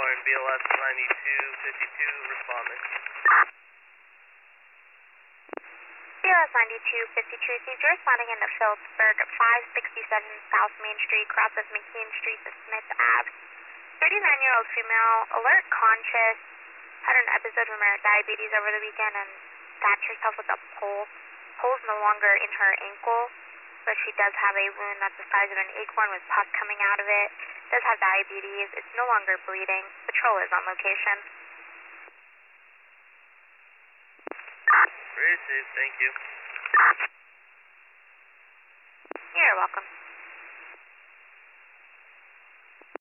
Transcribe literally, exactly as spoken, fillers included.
Calling B L S ninety-two fifty-two, responding. B L S ninety-two fifty-two received. You're responding in the Phillipsburg, five sixty-seven South Main Street, crosses McKean Street to Smith Avenue. thirty-nine-year-old female, alert, conscious, had an episode of diabetes over the weekend and stabbed herself with a pole. Pole's no longer in her ankle, but she does have a wound that's the size of an acorn with pus coming out of it. Does have diabetes. It's no longer bleeding. Patrol is on location. Received, thank you. You're welcome.